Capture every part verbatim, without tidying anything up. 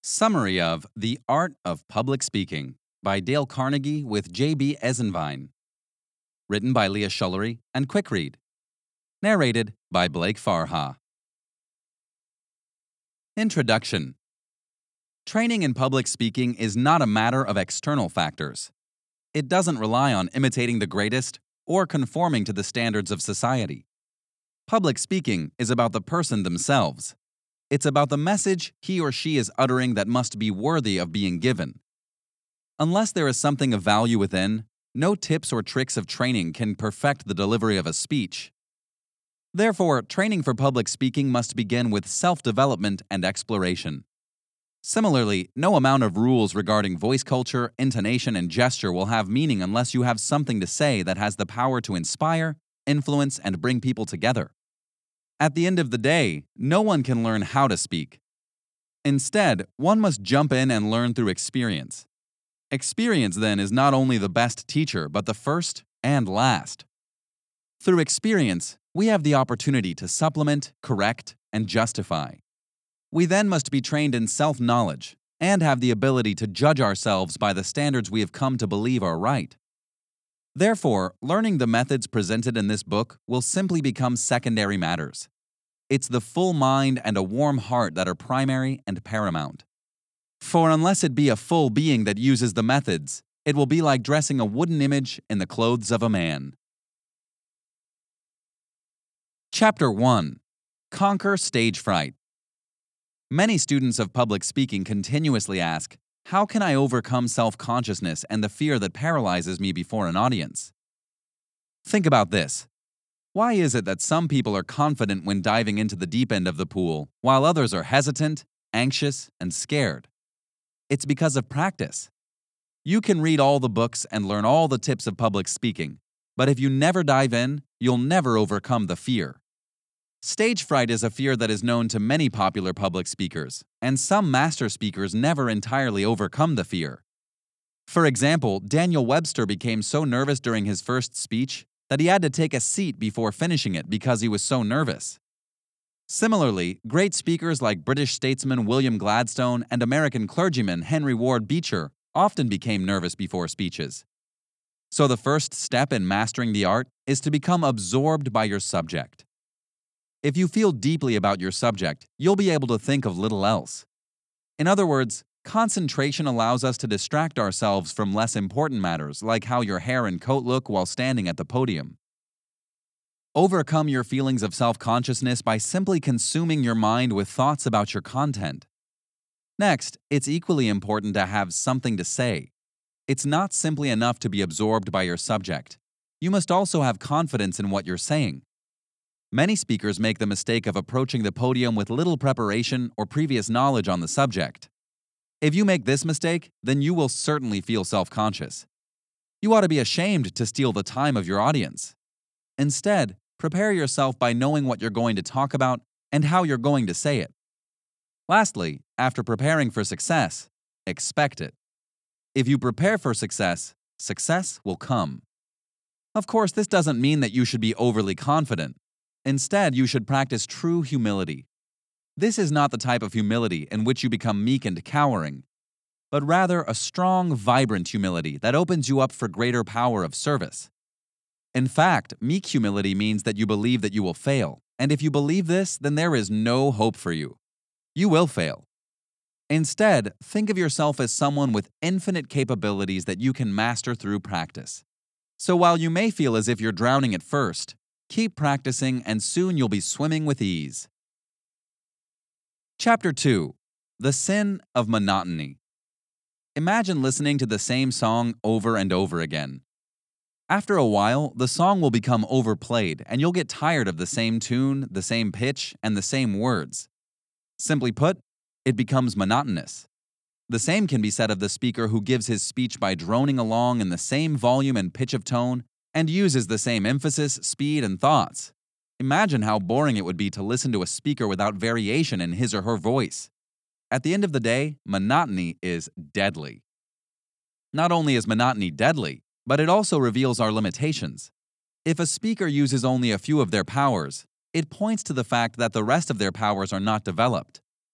Summary of The Art of Public Speaking by Dale Carnegie with J B Eisenbein. Written by Leah Schullery and Quickread. Narrated by Blake Farha. Introduction. Training in public speaking is not a matter of external factors. It doesn't rely on imitating the greatest or conforming to the standards of society. Public speaking is about the person themselves. It's about the message he or she is uttering that must be worthy of being given. Unless there is something of value within, no tips or tricks of training can perfect the delivery of a speech. Therefore, training for public speaking must begin with self-development and exploration. Similarly, no amount of rules regarding voice culture, intonation, and gesture will have meaning unless you have something to say that has the power to inspire, influence, and bring people together. At the end of the day, no one can learn how to speak. Instead, one must jump in and learn through experience. Experience, then, is not only the best teacher, but the first and last. Through experience, we have the opportunity to supplement, correct, and justify. We then must be trained in self-knowledge and have the ability to judge ourselves by the standards we have come to believe are right. Therefore, learning the methods presented in this book will simply become secondary matters. It's the full mind and a warm heart that are primary and paramount. For unless it be a full being that uses the methods, it will be like dressing a wooden image in the clothes of a man. Chapter one. Conquer Stage Fright. Many students of public speaking continuously ask, how can I overcome self-consciousness and the fear that paralyzes me before an audience? Think about this. Why is it that some people are confident when diving into the deep end of the pool, while others are hesitant, anxious, and scared? It's because of practice. You can read all the books and learn all the tips of public speaking, but if you never dive in, you'll never overcome the fear. Stage fright is a fear that is known to many popular public speakers, and some master speakers never entirely overcome the fear. For example, Daniel Webster became so nervous during his first speech that he had to take a seat before finishing it because he was so nervous. Similarly, great speakers like British statesman William Gladstone and American clergyman Henry Ward Beecher often became nervous before speeches. So the first step in mastering the art is to become absorbed by your subject. If you feel deeply about your subject, you'll be able to think of little else. In other words, concentration allows us to distract ourselves from less important matters like how your hair and coat look while standing at the podium. Overcome your feelings of self-consciousness by simply consuming your mind with thoughts about your content. Next, it's equally important to have something to say. It's not simply enough to be absorbed by your subject. You must also have confidence in what you're saying. Many speakers make the mistake of approaching the podium with little preparation or previous knowledge on the subject. If you make this mistake, then you will certainly feel self-conscious. You ought to be ashamed to steal the time of your audience. Instead, prepare yourself by knowing what you're going to talk about and how you're going to say it. Lastly, after preparing for success, expect it. If you prepare for success, success will come. Of course, this doesn't mean that you should be overly confident. Instead, you should practice true humility. This is not the type of humility in which you become meek and cowering, but rather a strong, vibrant humility that opens you up for greater power of service. In fact, meek humility means that you believe that you will fail, and if you believe this, then there is no hope for you. You will fail. Instead, think of yourself as someone with infinite capabilities that you can master through practice. So while you may feel as if you're drowning at first, keep practicing and soon you'll be swimming with ease. Chapter two. The Sin of Monotony. Imagine listening to the same song over and over again. After a while, the song will become overplayed and you'll get tired of the same tune, the same pitch, and the same words. Simply put, it becomes monotonous. The same can be said of the speaker who gives his speech by droning along in the same volume and pitch of tone and uses the same emphasis, speed, and thoughts. Imagine how boring it would be to listen to a speaker without variation in his or her voice. At the end of the day, monotony is deadly. Not only is monotony deadly, but it also reveals our limitations. If a speaker uses only a few of their powers, it points to the fact that the rest of their powers are not developed.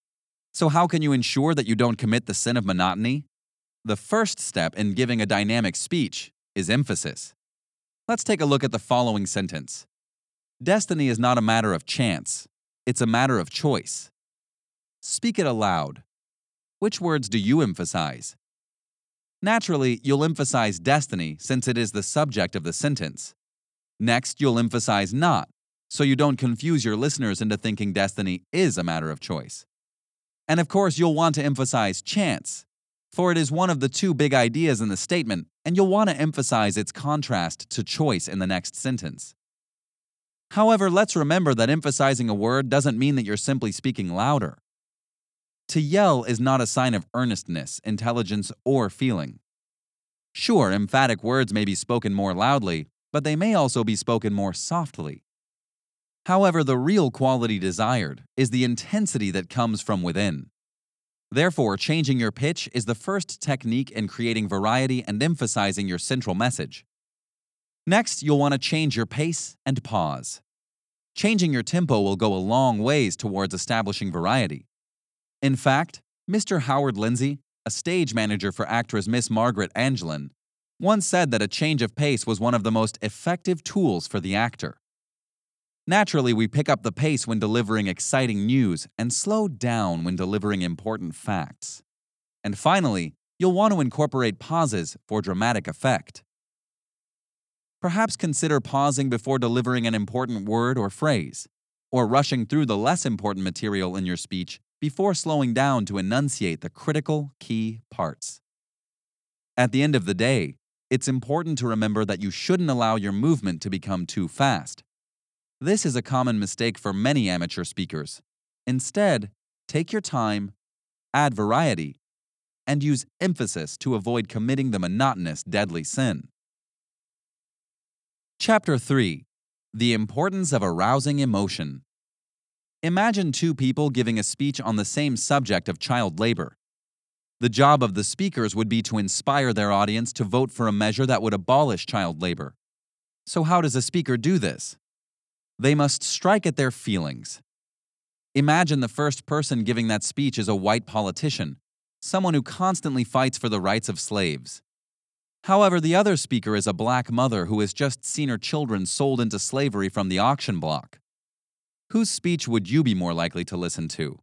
So, how can you ensure that you don't commit the sin of monotony? The first step in giving a dynamic speech is emphasis. Let's take a look at the following sentence. Destiny is not a matter of chance, it's a matter of choice. Speak it aloud. Which words do you emphasize? Naturally, you'll emphasize destiny since it is the subject of the sentence. Next, you'll emphasize not, so you don't confuse your listeners into thinking destiny is a matter of choice. And of course, you'll want to emphasize chance, for it is one of the two big ideas in the statement, and you'll want to emphasize its contrast to choice in the next sentence. However, let's remember that emphasizing a word doesn't mean that you're simply speaking louder. To yell is not a sign of earnestness, intelligence, or feeling. Sure, emphatic words may be spoken more loudly, but they may also be spoken more softly. However, the real quality desired is the intensity that comes from within. Therefore, changing your pitch is the first technique in creating variety and emphasizing your central message. Next, you'll want to change your pace and pause. Changing your tempo will go a long ways towards establishing variety. In fact, Mister Howard Lindsay, a stage manager for actress Miss Margaret Angelin, once said that a change of pace was one of the most effective tools for the actor. Naturally, we pick up the pace when delivering exciting news and slow down when delivering important facts. And finally, you'll want to incorporate pauses for dramatic effect. Perhaps consider pausing before delivering an important word or phrase, or rushing through the less important material in your speech before slowing down to enunciate the critical key parts. At the end of the day, it's important to remember that you shouldn't allow your movement to become too fast. This is a common mistake for many amateur speakers. Instead, take your time, add variety, and use emphasis to avoid committing the monotonous deadly sin. Chapter three. The Importance of Arousing Emotion. Imagine two people giving a speech on the same subject of child labor. The job of the speakers would be to inspire their audience to vote for a measure that would abolish child labor. So how does a speaker do this? They must strike at their feelings. Imagine the first person giving that speech is a white politician, someone who constantly fights for the rights of slaves. However, the other speaker is a black mother who has just seen her children sold into slavery from the auction block. Whose speech would you be more likely to listen to?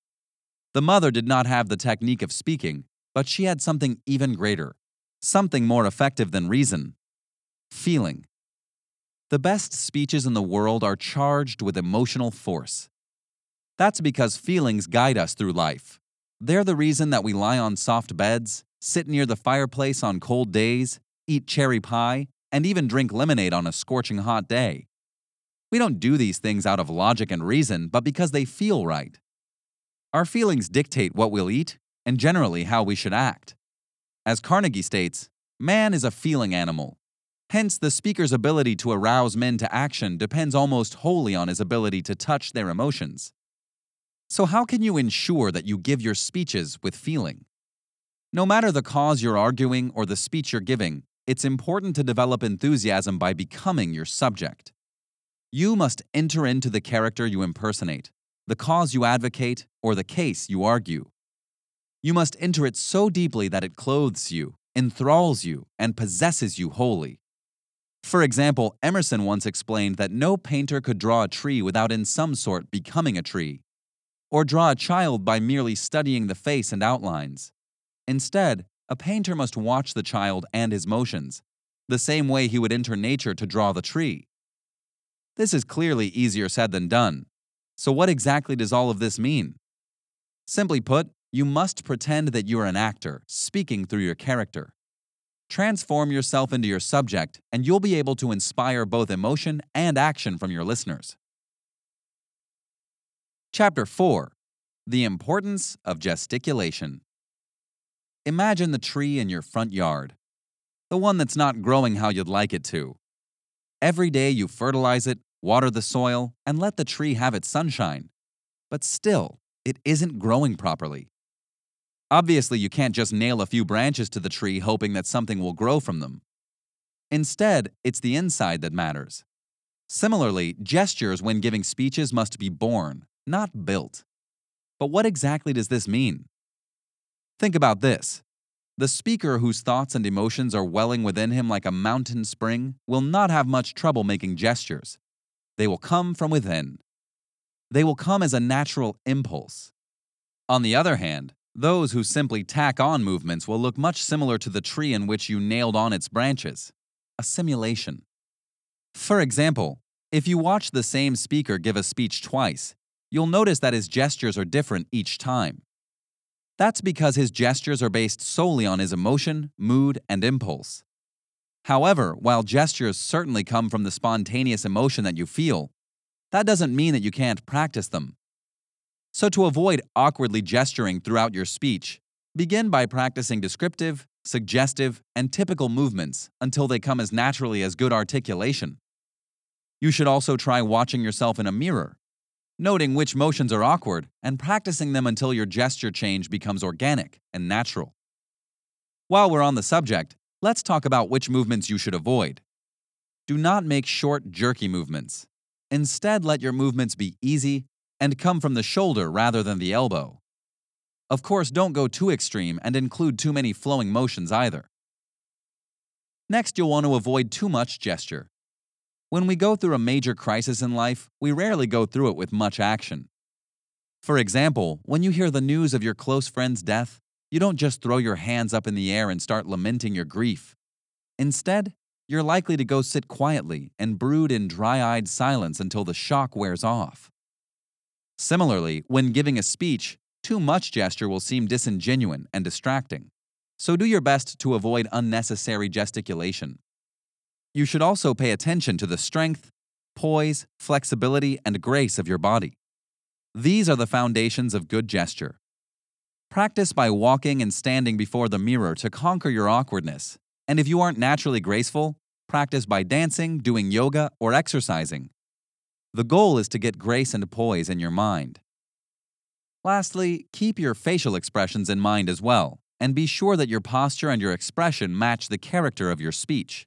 The mother did not have the technique of speaking, but she had something even greater, something more effective than reason: feeling. The best speeches in the world are charged with emotional force. That's because feelings guide us through life. They're the reason that we lie on soft beds, sit near the fireplace on cold days, eat cherry pie, and even drink lemonade on a scorching hot day. We don't do these things out of logic and reason, but because they feel right. Our feelings dictate what we'll eat and generally how we should act. As Carnegie states, man is a feeling animal. Hence, the speaker's ability to arouse men to action depends almost wholly on his ability to touch their emotions. So how can you ensure that you give your speeches with feeling? No matter the cause you're arguing or the speech you're giving, it's important to develop enthusiasm by becoming your subject. You must enter into the character you impersonate, the cause you advocate, or the case you argue. You must enter it so deeply that it clothes you, enthralls you, and possesses you wholly. For example, Emerson once explained that no painter could draw a tree without in some sort becoming a tree, or draw a child by merely studying the face and outlines. Instead, a painter must watch the child and his motions, the same way he would enter nature to draw the tree. This is clearly easier said than done. So what exactly does all of this mean? Simply put, you must pretend that you are an actor, speaking through your character. Transform yourself into your subject, and you'll be able to inspire both emotion and action from your listeners. Chapter four. The Importance of Gesticulation. Imagine the tree in your front yard, the one that's not growing how you'd like it to. Every day you fertilize it, water the soil, and let the tree have its sunshine. But still, it isn't growing properly. Obviously, you can't just nail a few branches to the tree hoping that something will grow from them. Instead, it's the inside that matters. Similarly, gestures when giving speeches must be born, not built. But what exactly does this mean? Think about this. The speaker whose thoughts and emotions are welling within him like a mountain spring will not have much trouble making gestures. They will come from within. They will come as a natural impulse. On the other hand, those who simply tack on movements will look much similar to the tree in which you nailed on its branches, a simulation. For example, if you watch the same speaker give a speech twice, you'll notice that his gestures are different each time. That's because his gestures are based solely on his emotion, mood, and impulse. However, while gestures certainly come from the spontaneous emotion that you feel, that doesn't mean that you can't practice them. So to avoid awkwardly gesturing throughout your speech, begin by practicing descriptive, suggestive, and typical movements until they come as naturally as good articulation. You should also try watching yourself in a mirror, noting which motions are awkward and practicing them until your gesture change becomes organic and natural. While we're on the subject, let's talk about which movements you should avoid. Do not make short, jerky movements. Instead, let your movements be easy and come from the shoulder rather than the elbow. Of course, don't go too extreme and include too many flowing motions either. Next, you'll want to avoid too much gesture. When we go through a major crisis in life, we rarely go through it with much action. For example, when you hear the news of your close friend's death, you don't just throw your hands up in the air and start lamenting your grief. Instead, you're likely to go sit quietly and brood in dry-eyed silence until the shock wears off. Similarly, when giving a speech, too much gesture will seem disingenuous and distracting, so do your best to avoid unnecessary gesticulation. You should also pay attention to the strength, poise, flexibility, and grace of your body. These are the foundations of good gesture. Practice by walking and standing before the mirror to conquer your awkwardness, and if you aren't naturally graceful, practice by dancing, doing yoga, or exercising. The goal is to get grace and poise in your mind. Lastly, keep your facial expressions in mind as well, and be sure that your posture and your expression match the character of your speech.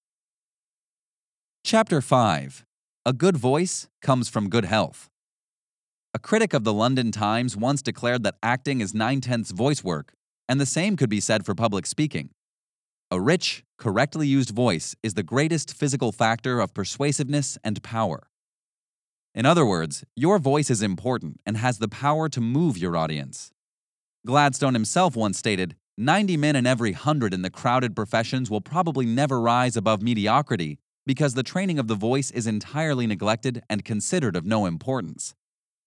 Chapter five. A good voice comes from good health. A critic of the London Times once declared that acting is nine-tenths voice work, and the same could be said for public speaking. A rich, correctly used voice is the greatest physical factor of persuasiveness and power. In other words, your voice is important and has the power to move your audience. Gladstone himself once stated, ninety men in every hundred in the crowded professions will probably never rise above mediocrity because the training of the voice is entirely neglected and considered of no importance.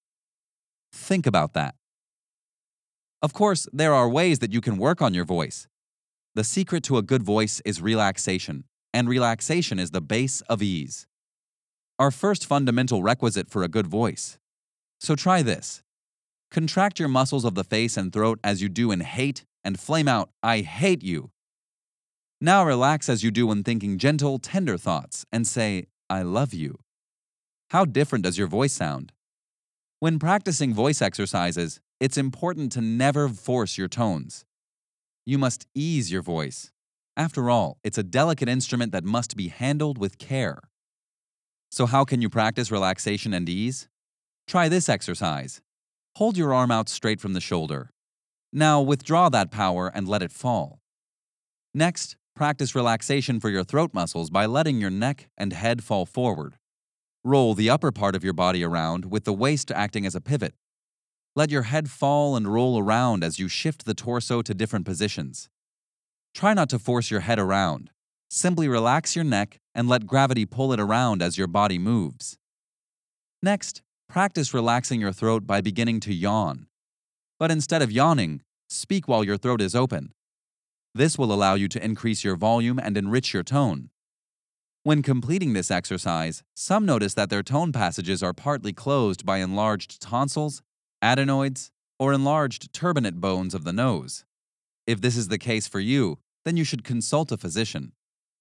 Think about that. Of course, there are ways that you can work on your voice. The secret to a good voice is relaxation, and relaxation is the base of ease. Our first fundamental requisite for a good voice. So try this. Contract your muscles of the face and throat as you do in hate and flame out, "I hate you." Now relax as you do when thinking gentle, tender thoughts and say, "I love you." How different does your voice sound? When practicing voice exercises, it's important to never force your tones. You must ease your voice. After all, it's a delicate instrument that must be handled with care. So how can you practice relaxation and ease? Try this exercise. Hold your arm out straight from the shoulder. Now withdraw that power and let it fall. Next, practice relaxation for your throat muscles by letting your neck and head fall forward. Roll the upper part of your body around with the waist acting as a pivot. Let your head fall and roll around as you shift the torso to different positions. Try not to force your head around. Simply relax your neck and let gravity pull it around as your body moves. Next, practice relaxing your throat by beginning to yawn. But instead of yawning, speak while your throat is open. This will allow you to increase your volume and enrich your tone. When completing this exercise, some notice that their tone passages are partly closed by enlarged tonsils, adenoids, or enlarged turbinate bones of the nose. If this is the case for you, then you should consult a physician.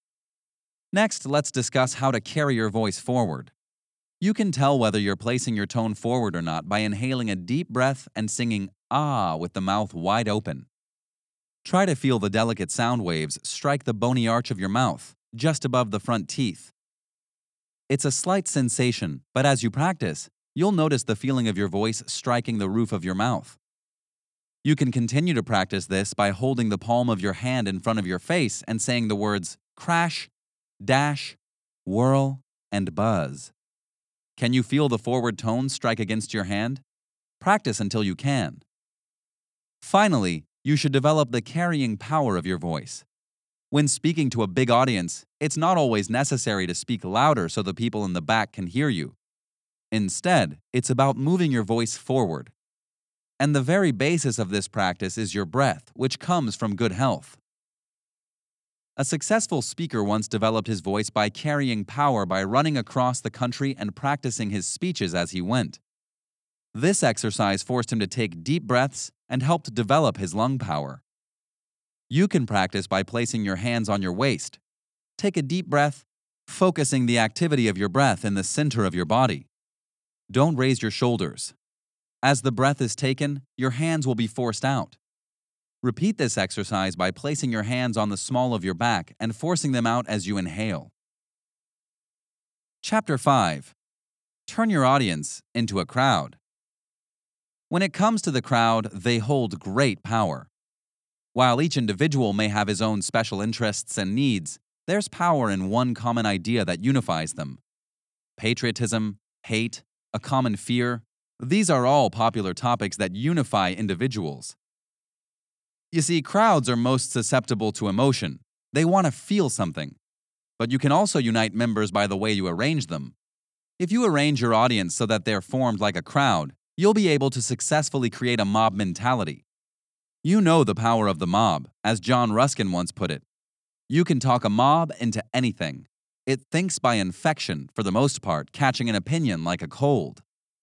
Next, let's discuss how to carry your voice forward. You can tell whether you're placing your tone forward or not by inhaling a deep breath and singing "ah" with the mouth wide open. Try to feel the delicate sound waves strike the bony arch of your mouth, just above the front teeth. It's a slight sensation, but as you practice, you'll notice the feeling of your voice striking the roof of your mouth. You can continue to practice this by holding the palm of your hand in front of your face and saying the words crash, dash, whirl, and buzz. Can you feel the forward tone strike against your hand? Practice until you can. Finally, you should develop the carrying power of your voice. When speaking to a big audience, it's not always necessary to speak louder so the people in the back can hear you. Instead, it's about moving your voice forward. And the very basis of this practice is your breath, which comes from good health. A successful speaker once developed his voice by carrying power by running across the country and practicing his speeches as he went. This exercise forced him to take deep breaths and helped develop his lung power. You can practice by placing your hands on your waist. Take a deep breath, focusing the activity of your breath in the center of your body. Don't raise your shoulders. As the breath is taken, your hands will be forced out. Repeat this exercise by placing your hands on the small of your back and forcing them out as you inhale. Chapter five. Turn your audience into a crowd. When it comes to the crowd, they hold great power. While each individual may have his own special interests and needs, there's power in one common idea that unifies them. Patriotism, hate, a common fear, these are all popular topics that unify individuals. You see, crowds are most susceptible to emotion. They want to feel something. But you can also unite members by the way you arrange them. If you arrange your audience so that they're formed like a crowd, you'll be able to successfully create a mob mentality. You know the power of the mob, as John Ruskin once put it. You can talk a mob into anything. It thinks by infection, for the most part, catching an opinion like a cold.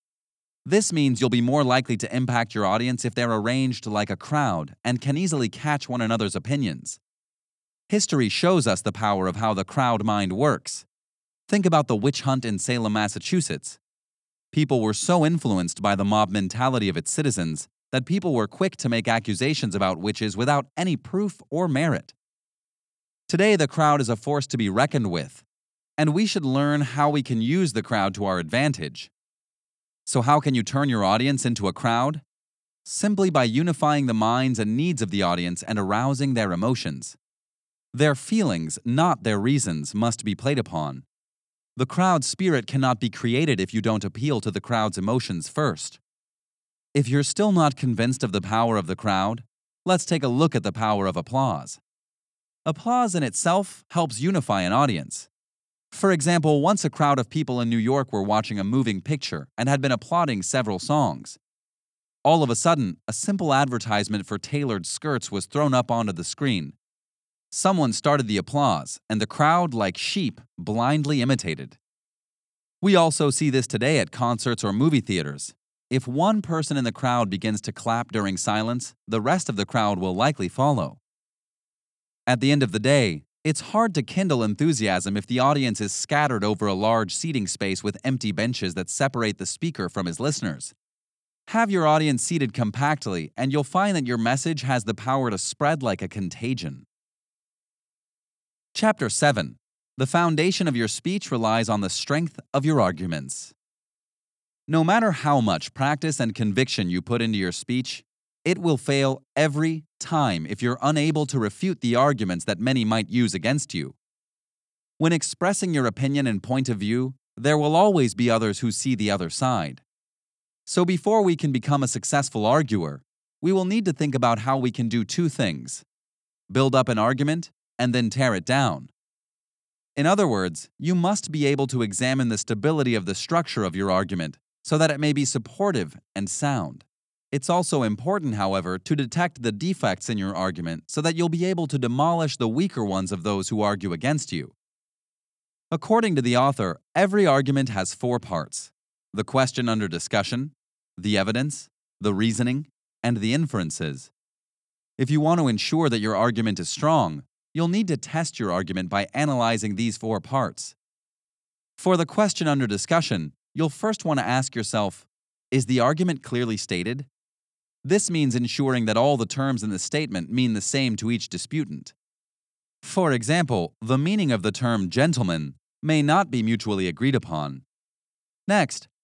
This means you'll be more likely to impact your audience if they're arranged like a crowd and can easily catch one another's opinions. History shows us the power of how the crowd mind works. Think about the witch hunt in Salem, Massachusetts. People were so influenced by the mob mentality of its citizens that people were quick to make accusations about witches without any proof or merit. Today, the crowd is a force to be reckoned with, and we should learn how we can use the crowd to our advantage. So how can you turn your audience into a crowd? Simply by unifying the minds and needs of the audience and arousing their emotions. Their feelings, not their reasons, must be played upon. The crowd spirit cannot be created if you don't appeal to the crowd's emotions first. If you're still not convinced of the power of the crowd, let's take a look at the power of applause. Applause in itself helps unify an audience. For example, once a crowd of people in New York were watching a moving picture and had been applauding several songs. All of a sudden, a simple advertisement for tailored skirts was thrown up onto the screen. Someone started the applause, and the crowd, like sheep, blindly imitated. We also see this today at concerts or movie theaters. If one person in the crowd begins to clap during silence, the rest of the crowd will likely follow. At the end of the day, it's hard to kindle enthusiasm if the audience is scattered over a large seating space with empty benches that separate the speaker from his listeners. Have your audience seated compactly, and you'll find that your message has the power to spread like a contagion. Chapter seven. The foundation of your speech relies on the strength of your arguments. No matter how much practice and conviction you put into your speech, it will fail every time if you're unable to refute the arguments that many might use against you. When expressing your opinion and point of view, there will always be others who see the other side. So before we can become a successful arguer, we will need to think about how we can do two things: build up an argument and then tear it down. In other words, you must be able to examine the stability of the structure of your argument so that it may be supportive and sound. It's also important, however, to detect the defects in your argument so that you'll be able to demolish the weaker ones of those who argue against you. According to the author, every argument has four parts: the question under discussion, the evidence, the reasoning, and the inferences. If you want to ensure that your argument is strong, you'll need to test your argument by analyzing these four parts. For the question under discussion, you'll first want to ask yourself, is the argument clearly stated? This means ensuring that all the terms in the statement mean the same to each disputant. For example, the meaning of the term gentleman may not be mutually agreed upon. Next,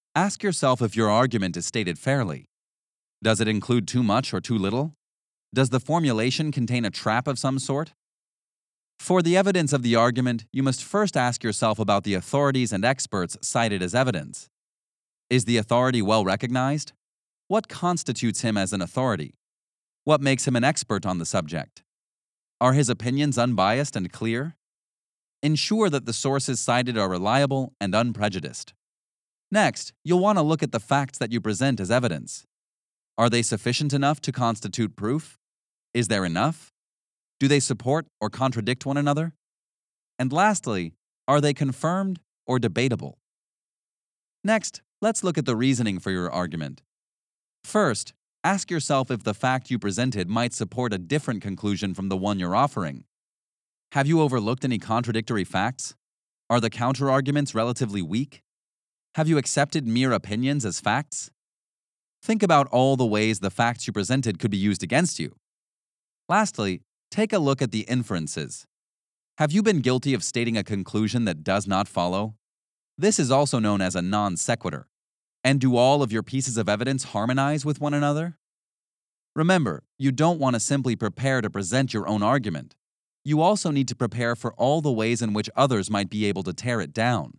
Ask yourself if your argument is stated fairly. Does it include too much or too little? Does the formulation contain a trap of some sort? For the evidence of the argument, you must first ask yourself about the authorities and experts cited as evidence. Is the authority well recognized? What constitutes him as an authority? What makes him an expert on the subject? Are his opinions unbiased and clear? Ensure that the sources cited are reliable and unprejudiced. Next, you'll want to look at the facts that you present as evidence. Are they sufficient enough to constitute proof? Is there enough? Do they support or contradict one another? And lastly, are they confirmed or debatable? Next, let's look at the reasoning for your argument. First, ask yourself if the fact you presented might support a different conclusion from the one you're offering. Have you overlooked any contradictory facts? Are the counterarguments relatively weak? Have you accepted mere opinions as facts? Think about all the ways the facts you presented could be used against you. Lastly, take a look at the inferences. Have you been guilty of stating a conclusion that does not follow? This is also known as a non sequitur. And do all of your pieces of evidence harmonize with one another? Remember, you don't want to simply prepare to present your own argument. You also need to prepare for all the ways in which others might be able to tear it down.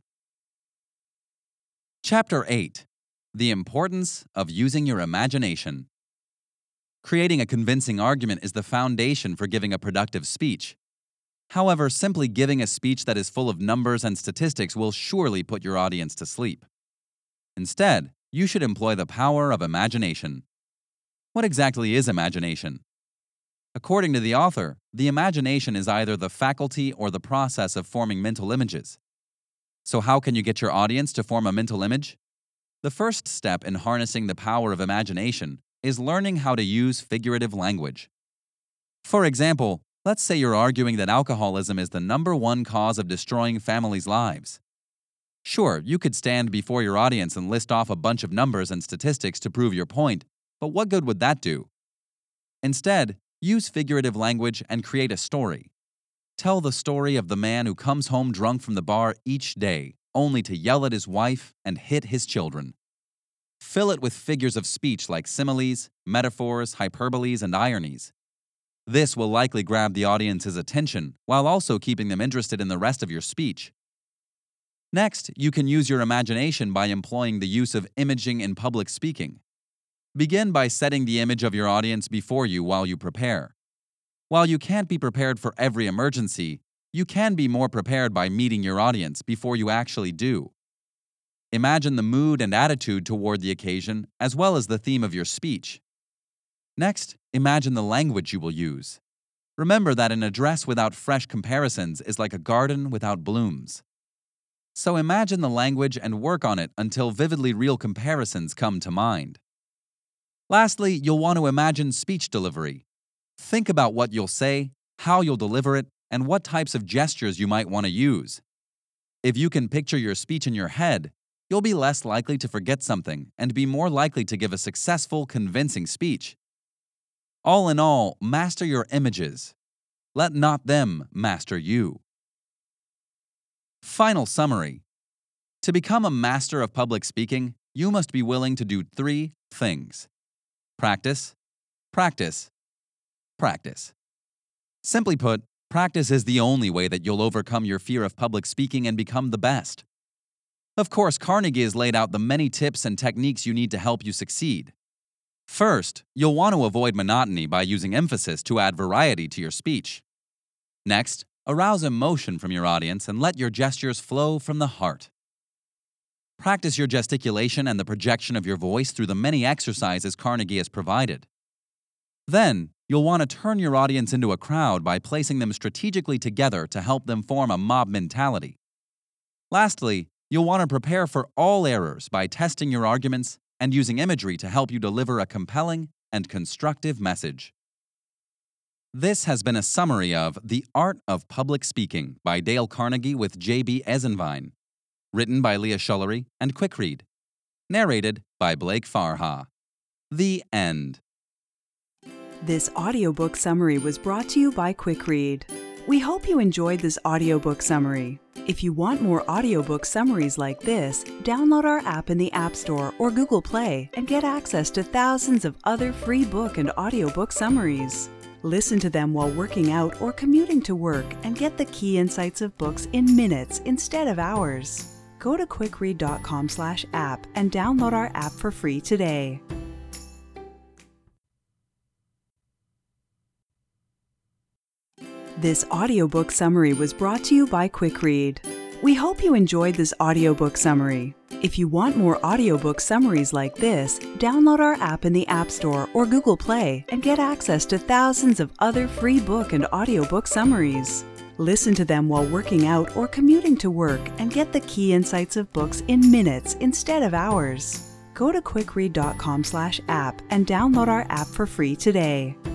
Chapter eight. The Importance of Using Your Imagination. Creating a convincing argument is the foundation for giving a productive speech. However, simply giving a speech that is full of numbers and statistics will surely put your audience to sleep. Instead, you should employ the power of imagination. What exactly is imagination? According to the author, the imagination is either the faculty or the process of forming mental images. So how can you get your audience to form a mental image? The first step in harnessing the power of imagination is learning how to use figurative language. For example, let's say you're arguing that alcoholism is the number one cause of destroying families' lives. Sure, you could stand before your audience and list off a bunch of numbers and statistics to prove your point, but what good would that do? Instead, use figurative language and create a story. Tell the story of the man who comes home drunk from the bar each day, only to yell at his wife and hit his children. Fill it with figures of speech like similes, metaphors, hyperboles, and ironies. This will likely grab the audience's attention while also keeping them interested in the rest of your speech. Next, you can use your imagination by employing the use of imaging in public speaking. Begin by setting the image of your audience before you while you prepare. While you can't be prepared for every emergency, you can be more prepared by meeting your audience before you actually do. Imagine the mood and attitude toward the occasion as well as the theme of your speech. Next, imagine the language you will use. Remember that an address without fresh comparisons is like a garden without blooms. So imagine the language and work on it until vividly real comparisons come to mind. Lastly, you'll want to imagine speech delivery. Think about what you'll say, how you'll deliver it, and what types of gestures you might want to use. If you can picture your speech in your head, you'll be less likely to forget something and be more likely to give a successful, convincing speech. All in all, master your images. Let not them master you. Final summary. To become a master of public speaking, you must be willing to do three things. Practice, practice, practice. Simply put, practice is the only way that you'll overcome your fear of public speaking and become the best. Of course, Carnegie has laid out the many tips and techniques you need to help you succeed. First, you'll want to avoid monotony by using emphasis to add variety to your speech. Next, arouse emotion from your audience and let your gestures flow from the heart. Practice your gesticulation and the projection of your voice through the many exercises Carnegie has provided. Then, you'll want to turn your audience into a crowd by placing them strategically together to help them form a mob mentality. Lastly, you'll want to prepare for all errors by testing your arguments and using imagery to help you deliver a compelling and constructive message. This has been a summary of The Art of Public Speaking by Dale Carnegie with J B Esenwein, written by Leah Schullery and Quick Read, narrated by Blake Farha. The end. This audiobook summary was brought to you by Quick Read. We hope you enjoyed this audiobook summary. If you want more audiobook summaries like this, download our app in the App Store or Google Play and get access to thousands of other free book and audiobook summaries. Listen to them while working out or commuting to work and get the key insights of books in minutes instead of hours. Go to quickread dot com slash app and download our app for free today. This audiobook summary was brought to you by QuickRead. We hope you enjoyed this audiobook summary. If you want more audiobook summaries like this, download our app in the App Store or Google Play and get access to thousands of other free book and audiobook summaries. Listen to them while working out or commuting to work and get the key insights of books in minutes instead of hours. Go to quickread dot com slash app and download our app for free today.